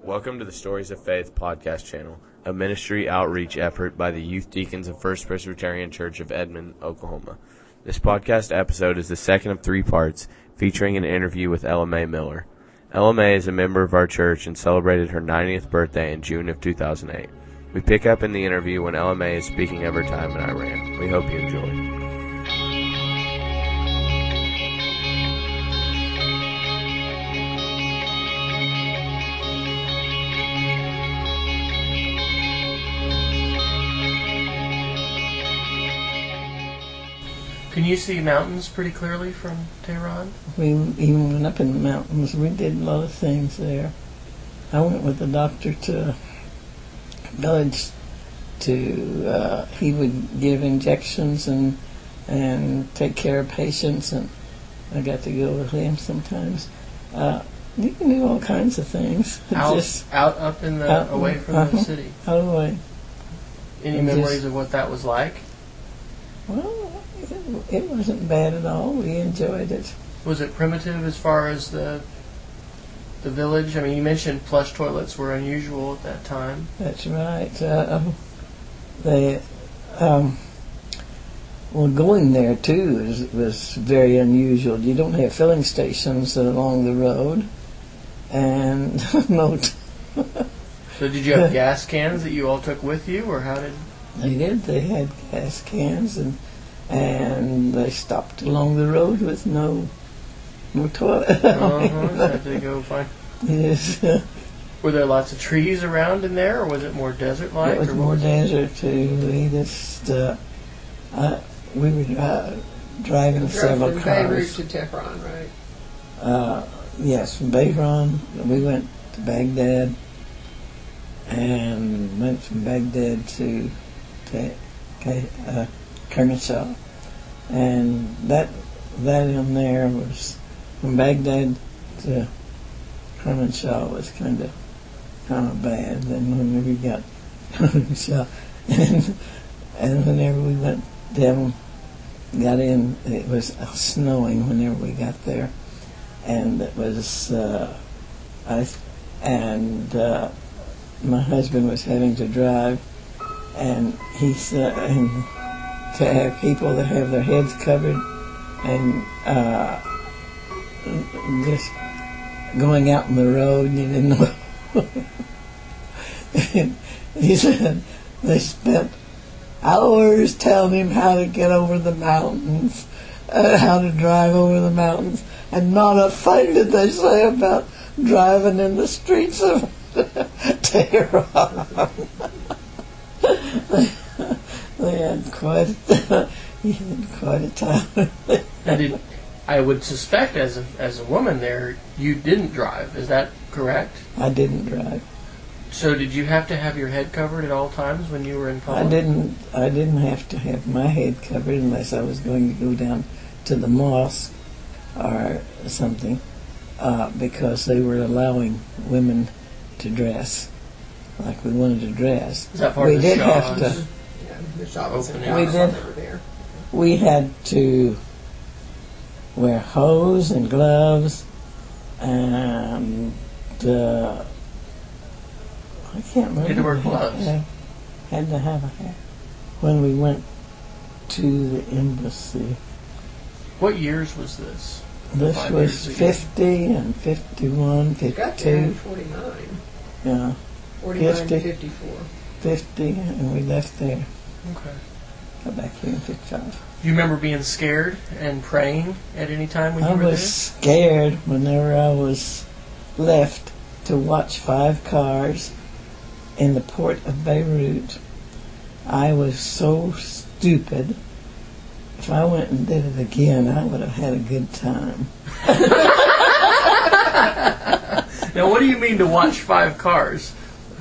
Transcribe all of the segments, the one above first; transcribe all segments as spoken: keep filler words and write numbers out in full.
Welcome to the Stories of Faith podcast channel, a ministry outreach effort by the Youth Deacons of First Presbyterian Church of Edmond, Oklahoma. This podcast episode is the second of three parts, featuring an interview with Ella Mae Miller. Ella Mae is a member of our church and celebrated her ninetieth birthday in June of two thousand eight. We pick up in the interview when Ella Mae is speaking of her time in Iran. We hope you enjoy. Can you see mountains pretty clearly from Tehran? We even went up in the mountains. We did a lot of things there. I went with the doctor to a village to, uh, he would give injections and and take care of patients, and I got to go with him sometimes. Uh, you can do all kinds of things. Out, just out up in the, out, away from uh-huh, the city. Out away. Any and memories just, of what that was like? Well, it, it wasn't bad at all. We enjoyed it. Was it primitive as far as the the village? I mean, you mentioned flush toilets were unusual at that time. That's right. Uh, they, um, well, going there too was, was very unusual. You don't have filling stations along the road, and no. T- so, did you have gas cans that you all took with you, or how did? They did. They had gas cans, and and they stopped along the road with no no toilet. Uh-huh. Had to go find. Yes. Were there lots of trees around in there, or was it more desert-like? It was or more was desert too. We just uh, uh, we were uh, driving Drove several from cars. Beirut to Tehran, right? Uh, yes, from Bahrain. We went to Baghdad, and went from Baghdad to, to uh, Kermanshah, and that that in there was from Baghdad to Kermanshah was kind of kind of bad. Then when we got Kermanshah, and and whenever we went down, got in, it was snowing whenever we got there, and it was uh, I and. Uh, my husband was having to drive, and he said, and to have people that have their heads covered, and uh, just going out on the road, you didn't know. And he said they spent hours telling him how to get over the mountains, uh, how to drive over the mountains, and not a thing did they say about driving in the streets of Tehran. they, they had quite a, he had quite a time. And did, I would suspect as a as a woman there, you didn't drive. Is that correct? I didn't drive. So did you have to have your head covered at all times when you were in public? I didn't. I didn't have to have my head covered unless I was going to go down to the mosque or something, uh, because they were allowing women to dress like we wanted to dress. Is that part we of the did Shah's? have to. Yeah, the shop was in We house did. over there. We had to wear hose and gloves, and uh, I can't remember. You had to wear Had gloves. have- Had to have a hat when we went to the embassy. What years was this? This Five was years ago. fifty and fifty-one, We got there in fifty-two. forty-nine. Yeah, forty-nine fifty. and fifty-four. fifty, and we left there. Okay. Got back here in fifty-five. Do you remember being scared and praying at any time when you I were was scared whenever I was left to watch five cars in the port of Beirut. I was so stupid. If I went and did it again, I would have had a good time. Now, what do you mean to watch five cars?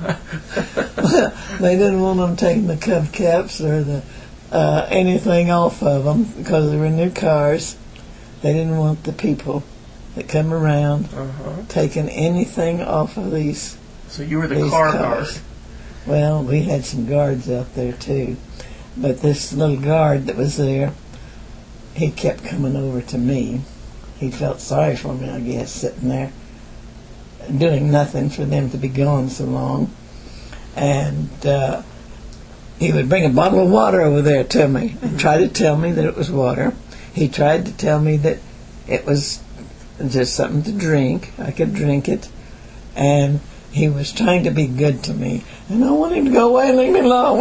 They didn't want them taking the cub caps or the uh, anything off of them because they were new cars. They didn't want the people that come around Uh-huh. taking anything off of these. So you were the these car cars. guard. Well, we had some guards out there too, but this little guard that was there, he kept coming over to me. He felt sorry for me, I guess, sitting there doing nothing for them to be gone so long. And uh, he would bring a bottle of water over there to me and try to tell me that it was water. He tried to tell me that it was just something to drink. I could drink it. And he was trying to be good to me. And I wanted him to go away and leave me alone.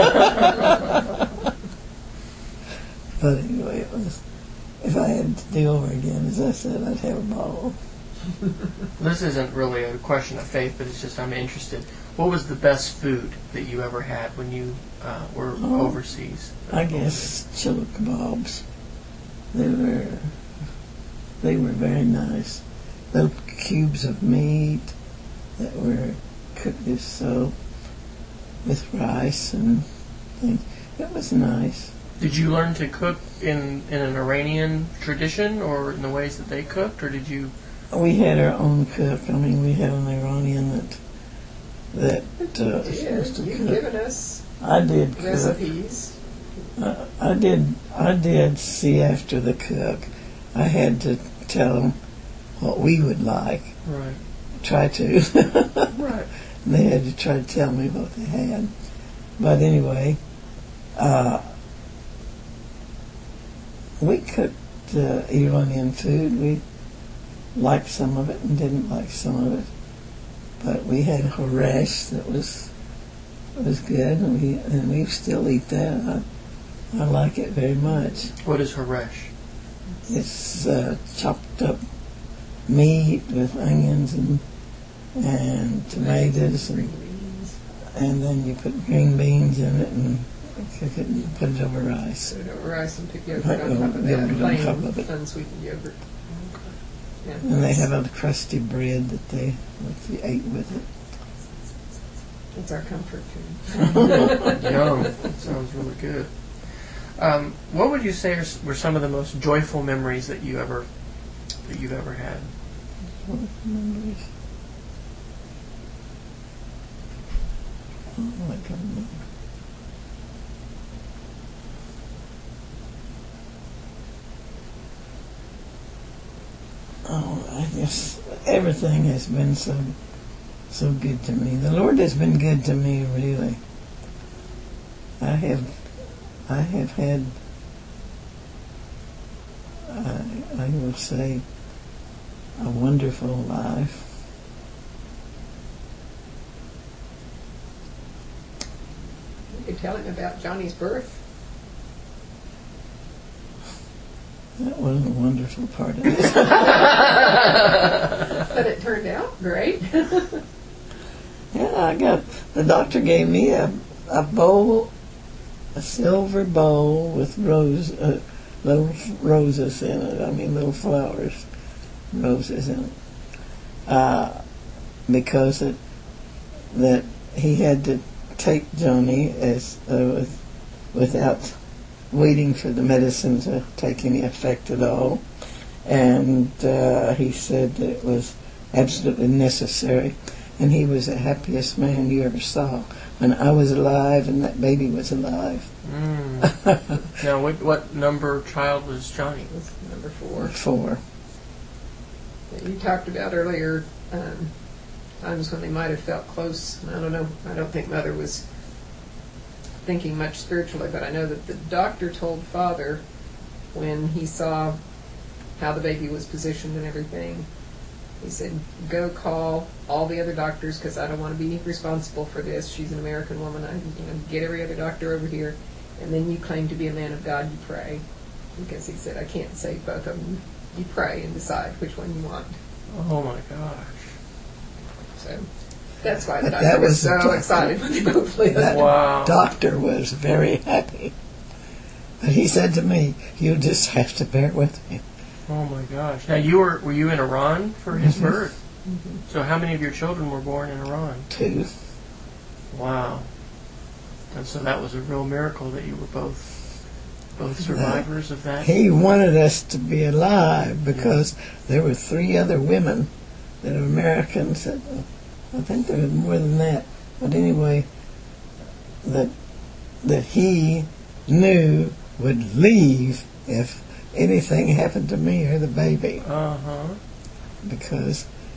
But anyway, it was, if I had to do over again, as I said, I'd have a bottle. This isn't really a question of faith, but it's just I'm interested. What was the best food that you ever had when you uh, were Oh, overseas? I guess chili kebabs. They were they were very nice. Little cubes of meat that were cooked as so with rice and things. It was nice. Did you learn to cook in, in an Iranian tradition or in the ways that they cooked, or did you? We had our own cook. I mean, we had an Iranian that that uh, was supposed to You've cook. given us I did cook. recipes. Uh, I did. I did see after the cook. I had to tell them what we would like. Right. Try to. Right. They had to try to tell me what they had. But anyway, uh, we cooked uh, Iranian food. We liked some of it and didn't like some of it. But we had haresh that was was good, and we and we still eat that. I, I like it very much. What is haresh? It's uh, chopped up meat with onions and and tomatoes, and, and then you put green beans in it and cook it and put it over rice. Put it over rice and put yogurt Right, on top of yogurt that. on Plain, top of it. unsweetened yogurt. Yeah. And they have a crusty bread that they that you ate with it. It's our comfort food. Yum. That sounds really good. Um, what would you say are, were some of the most joyful memories that you ever that you've ever had? What memories? Oh, I can't remember. Oh, I guess everything has been so so good to me. The Lord has been good to me, really. I have I have had, I, I will say, a wonderful life. You could tell him about Johnny's birth. That wasn't a wonderful part of it. But it turned out great. Yeah, I got, the doctor gave me a, a bowl, a silver bowl with rose, uh, little roses in it. I mean, little flowers, roses in it. Uh, because it, that he had to take Johnny as uh, with, without waiting for the medicine to take any effect at all. And uh, he said that it was absolutely necessary. And he was the happiest man you ever saw when I was alive and that baby was alive. Mm. Now, what, what number child was Johnny? That's number four. Four. You talked about earlier um, times when they might have felt close. I don't know. I don't think Mother was thinking much spiritually, but I know that the doctor told Father when he saw how the baby was positioned and everything, he said, go call all the other doctors because I don't want to be responsible for this. She's an American woman. I, you know, get every other doctor over here. And then you claim to be a man of God, you pray. Because he said, I can't save both of them. You pray and decide which one you want. Oh my gosh. So that's why the But doctor that was, was the so doctor. excited when they both lived. That Wow. doctor was very happy. But he said to me, you just have to bear with me. Oh my gosh. Now, you were were you in Iran for his Mm-hmm. birth? So how many of your children were born in Iran? Two. Wow. And so that was a real miracle that you were both both survivors of that. He wanted us to be alive because there were three other women that are Americans. That, I think there was more than that. But anyway, that that he knew would leave if anything happened to me or the baby. Uh huh. Because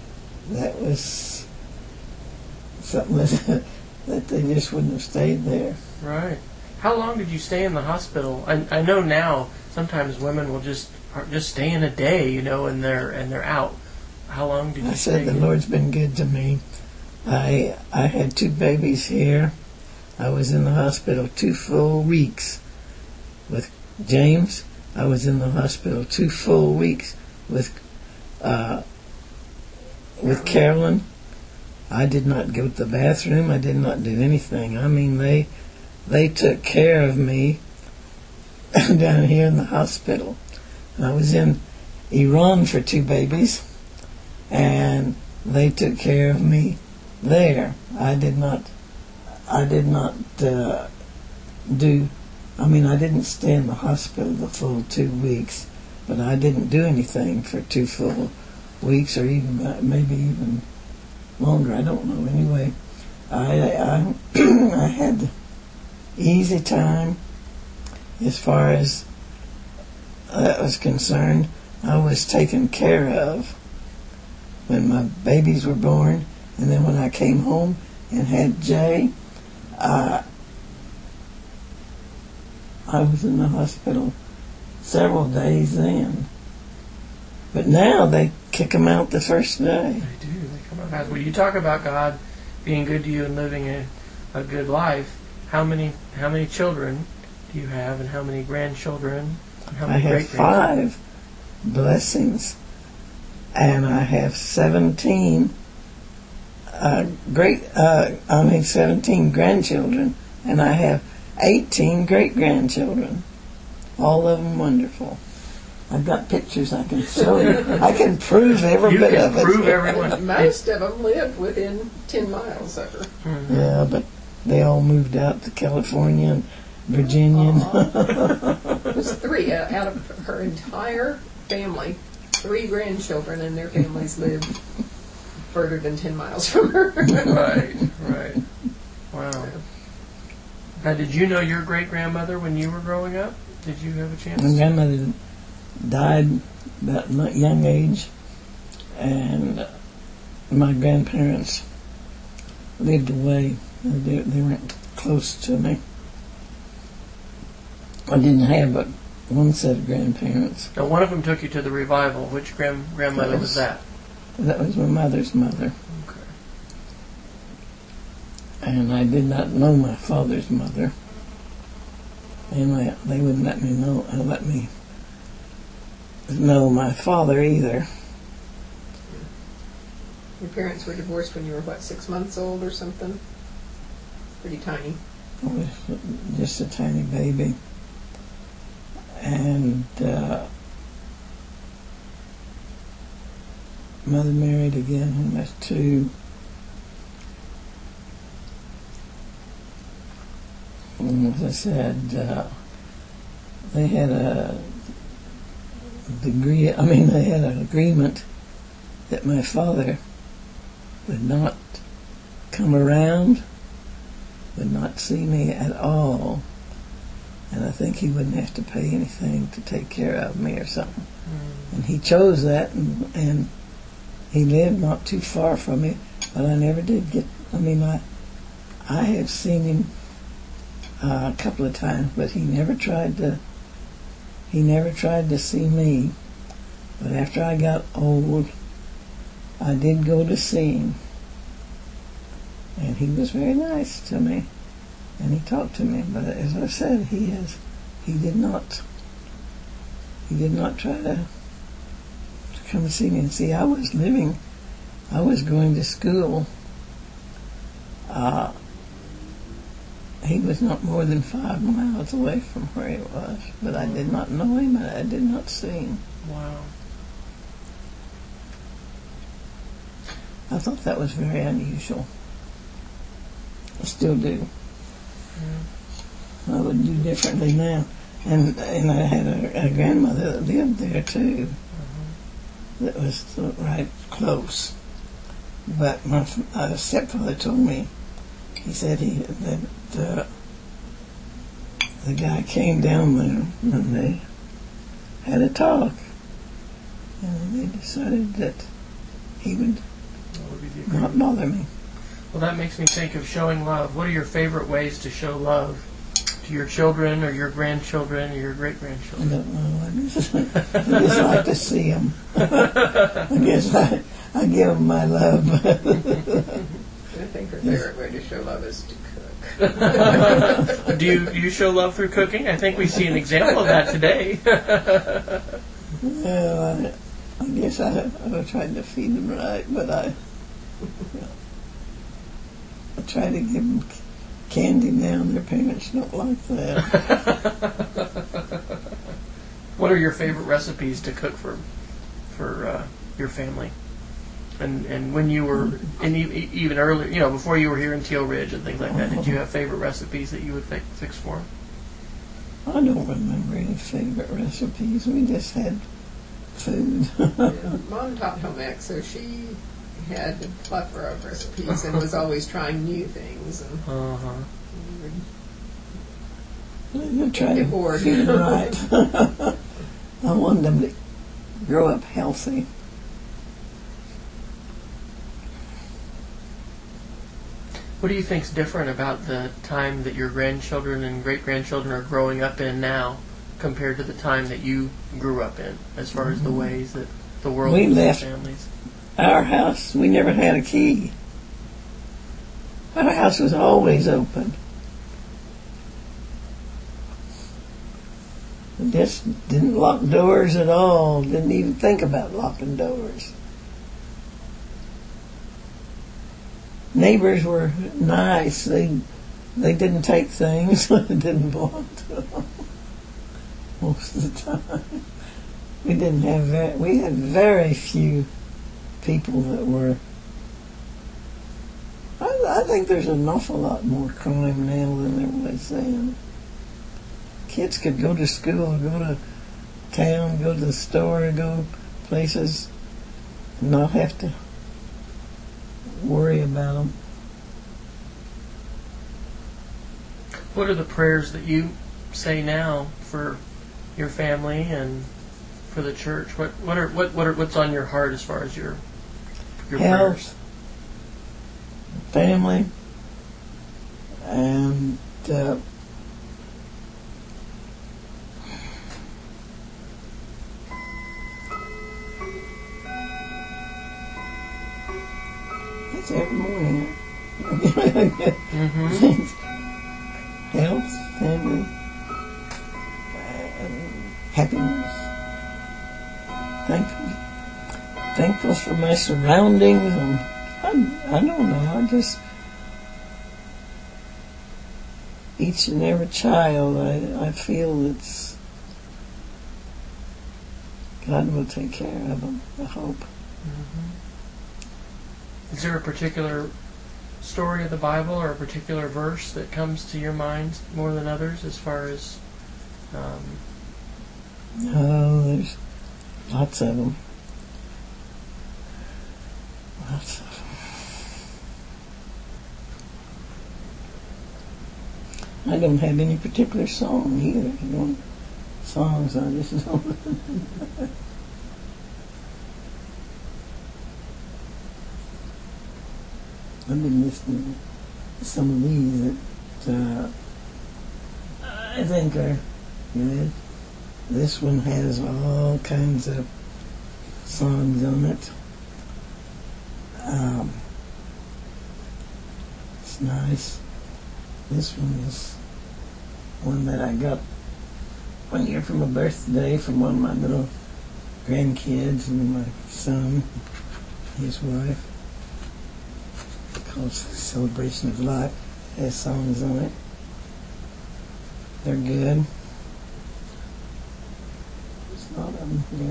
that was something that, that they just wouldn't have stayed there. Right. How long did you stay in the hospital? I, I know now sometimes women will just just stay in a day, you know, and they're and they're out. How long did you I stay? said the in? Lord's been good to me. I I had two babies here. I was in the hospital two full weeks with James. I was in the hospital two full weeks with uh, with Carolyn. I did not go to the bathroom. I did not do anything. I mean, they they took care of me down here in the hospital. And I was in Iran for two babies, and they took care of me there. I did not. I did not uh, do. I mean, I didn't stay in the hospital the full two weeks, but I didn't do anything for two full weeks, or even uh, maybe even longer. I don't know. Anyway, I I, I had easy time as far as that was concerned. I was taken care of when my babies were born, and then when I came home and had Jay, uh, I was in the hospital several days then. But now they kick them out the first day. They do. They come out fast. Well, you talk about God being good to you and living a, a good life. How many how many children do you have, and how many grandchildren? And how I many have great-grandchildren? five blessings, and I have seventeen uh, great. Uh, I mean, seventeen grandchildren, and I have eighteen great grandchildren. All of them wonderful. I've got pictures I can show you. I can prove every You bit can of it. prove everyone. Most of them lived within ten miles of her. Mhm. Yeah, but they all moved out to California and Virginia. It was three uh, out of her entire family. Three grandchildren, and their families lived further than ten miles from her. Right, right. Wow. Now, did you know your great grandmother when you were growing up? Did you have a chance? My grandmother died at a young age, and my grandparents lived away. They, they weren't close to me. I didn't have but one set of grandparents. Now, one of them took you to the revival. Which grand grandmother That was was- that? That was my mother's mother. Okay. And I did not know my father's mother. And I, they wouldn't let me know, uh, let me know my father either. Your parents were divorced when you were, what, six months old or something? Pretty tiny. I was just a tiny baby. And uh, mother married again when I was two. And as I said, uh, they had a degree, I mean, they had an agreement that my father would not come around, would not see me at all, and I think he wouldn't have to pay anything to take care of me or something. Mm. And he chose that, and, and he lived not too far from me, but I never did get, I mean, I, I have seen him uh, a couple of times, but he never tried to, he never tried to see me. But after I got old, I did go to see him, and he was very nice to me, and he talked to me. But as I said, he has, he did not, he did not try to, to come and see me. And see, I was living, I was going to school. Uh, he was not more than five miles away from where he was, but I did not know him, and I did not see him. Wow. I thought that was very unusual. I still do. Yeah. I would do differently now. And and I had a, a grandmother that lived there too. Mm-hmm. That was right close. But my uh, stepfather told me, he said he that uh, the guy came down there and they had a talk, and they decided that he would not bother me. Well, that makes me think of showing love. What are your favorite ways to show love to your children or your grandchildren or your I great-grandchildren? don't know. I just, I just like to see them. I guess I, I give them my love. I think her favorite way to show love is to cook. do you do you show love through cooking? I think we see an example of that today. Well, I, I guess I, I tried to feed them right, but I, I try to give them candy now, and their parents don't like that. What are your favorite recipes to cook for for uh, your family? And and when you were, and e- even earlier, you know, before you were here in Teal Ridge and things like that, did you have favorite recipes that you would fi- fix for them? I don't remember any favorite recipes. We just had food. Yeah, Mom taught home ec, so she had a plethora of recipes and was always trying new things. And Uh-huh. I try Get to bored. feed them right. I wanted them to grow up healthy. What do you think's different about the time that your grandchildren and great-grandchildren are growing up in now compared to the time that you grew up in, as far as the ways that the world We uses left- families? Our house, we never had a key. Our house was always open. We just didn't lock doors at all. Didn't even think about locking doors. Neighbors were nice. They they didn't take things. They didn't belong to them most of the time. We didn't have very, we had very few people that were. I, I think there's an awful lot more crime now than there was then. Kids could go to school, go to town, go to the store, go places, and not have to worry about them. What are the prayers that you say now for your family and for the church? What what are what what are what's on your heart as far as your your prayers? Health, family, and uh, that's every morning. Mm-hmm. Health, family, and happiness. Thankful, thankful for my surroundings, and I, I don't know. I just each and every child, I, I feel it's God will take care of them. I hope. Mm-hmm. Is there a particular story of the Bible or a particular verse that comes to your mind more than others as far as um, Oh, there's lots of them. Lots of them. I don't have any particular song either. You know, songs I just don't. I've been listening to some of these that uh, I think are good. This one has all kinds of songs on it. Um, it's nice. This one is one that I got one year from a birthday from one of my little grandkids and my son, his wife. It's called Celebration of Life. It has songs on it. They're good. There's a lot of them here.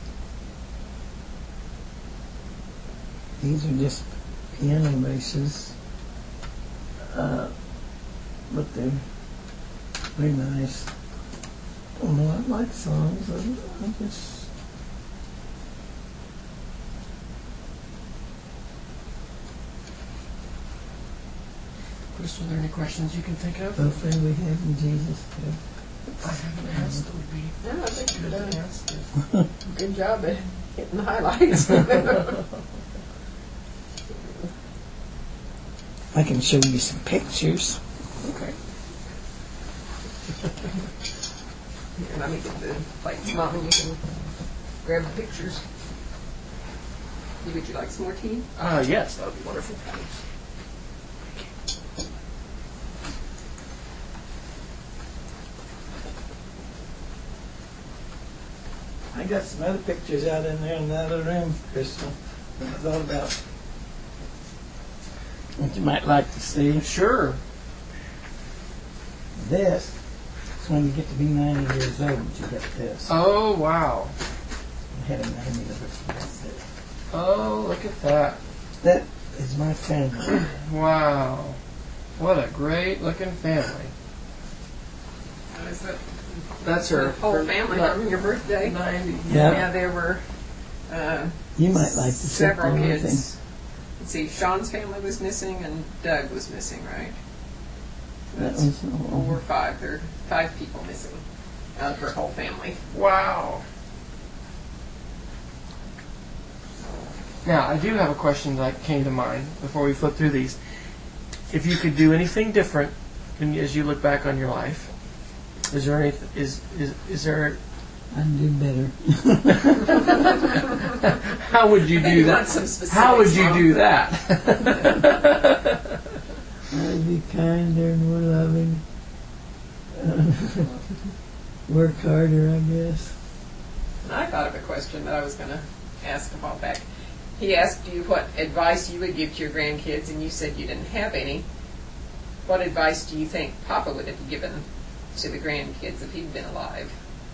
These are just piano basses, uh, but they're very nice. I don't know, I like songs. I, I just Chris, are there any questions you can think of? the thing we have in Jesus too. If I haven't asked, it would be No, I think you've good to done ask. a good job at hitting the highlights. I can show you some pictures. Okay. Here, let me get the plates, Mom, and you can grab the pictures. Would you like some more tea? Uh, yes, that would be wonderful. Thanks. I got some other pictures out in there in the other room, Crystal. I thought about what you might like to see. Sure. This is when you get to be ninety years old. You get this. Oh, wow. I had a ninety of it. That's it. Oh, look at that. That is my family. Wow. What a great looking family. How is that? That's For her the whole for family ni- on your birthday. ninety. Yeah. Yeah, there were uh, You might like to see several everything. kids. Let's see, Sean's family was missing and Doug was missing, right? That That's was four or five. There are five people missing out of her whole family. Wow. Now, I do have a question that came to mind before we flip through these. If you could do anything different when you- as you look back on your life, is there any, is, is, is there, I'd do better. how would you do You that? want some specifics, How would you Mom? do that? I'd be kinder and more loving. Work harder, I guess. I thought of a question that I was going to ask a while back. He asked you what advice you would give to your grandkids, and you said you didn't have any. What advice do you think Papa would have given to the grandkids if he'd been alive?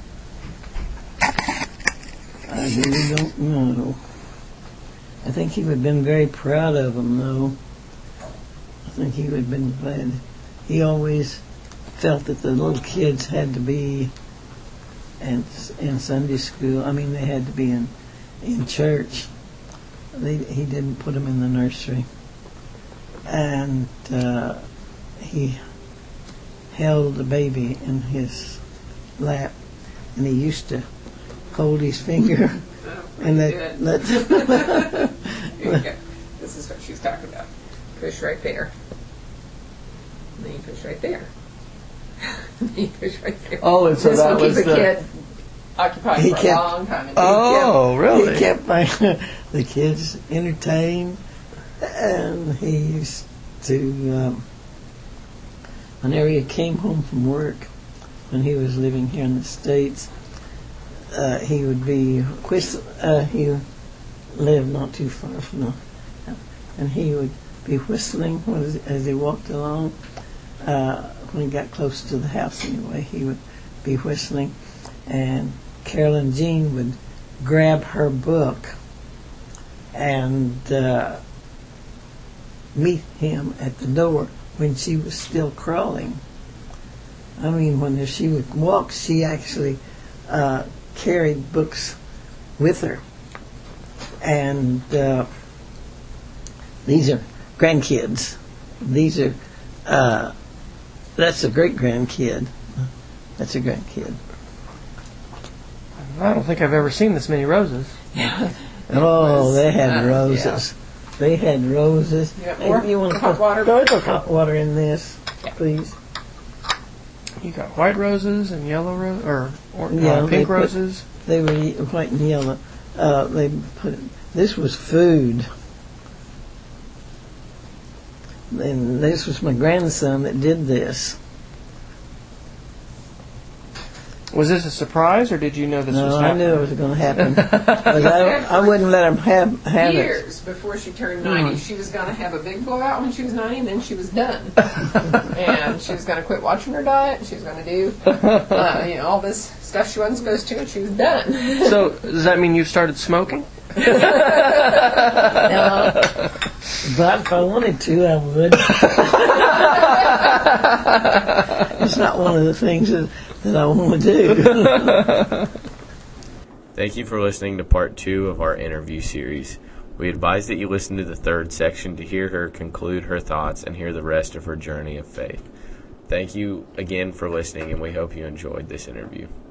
I really don't know. I think he would have been very proud of them, though. I think he would have been glad. He always felt that the little kids had to be in, in Sunday school. I mean, they had to be in, in church. They, he didn't put them in the nursery. And uh, he held the baby in his lap, and he used to hold his finger Oh, and let, good. let Here you go. This is what she's talking about. Push right there. And then you push right there. And then you push right there. Oh, and so this that will was keep a the- kid occupied He for kept- a long time. And Oh, He really? kept my, the kids entertained, and he used to, um, whenever he came home from work, when he was living here in the States, uh, he would be whistle. Uh, he lived not too far from the, and he would be whistling as, as he walked along. Uh, when he got close to the house, anyway, he would be whistling, and Carolyn Jean would grab her book and uh, meet him at the door when she was still crawling. I mean, when she would walk, she actually uh, carried books with her. And uh, these are grandkids. These are, uh, that's a great-grandkid. That's a grandkid. I don't think I've ever seen this many roses. Oh, they had uh, roses. They had roses. You got Hey, more? you want to Hot put water? No, it's okay. hot water in this, please? You got white roses and yellow roses, or, or Yeah, uh, they pink put- roses. They were ye- white and yellow. Uh, they put this was food, and this was my grandson that did this. Was this a surprise, or did you know this was No, I happening? knew it was going to happen, but I, I wouldn't let him have have it. Years before she turned ninety, Hmm. she was going to have a big blowout when she was ninety, and then she was done. And she was going to quit watching her diet, and she was going to do uh, you know, all this stuff she wasn't supposed to, and she was done. So, does that mean you've started smoking? No, but if I wanted to, I would. It's not one of the things that, that I want to do. Thank you for listening to part two of our interview series. We advise that you listen to the third section to hear her conclude her thoughts and hear the rest of her journey of faith. Thank you again for listening, and we hope you enjoyed this interview.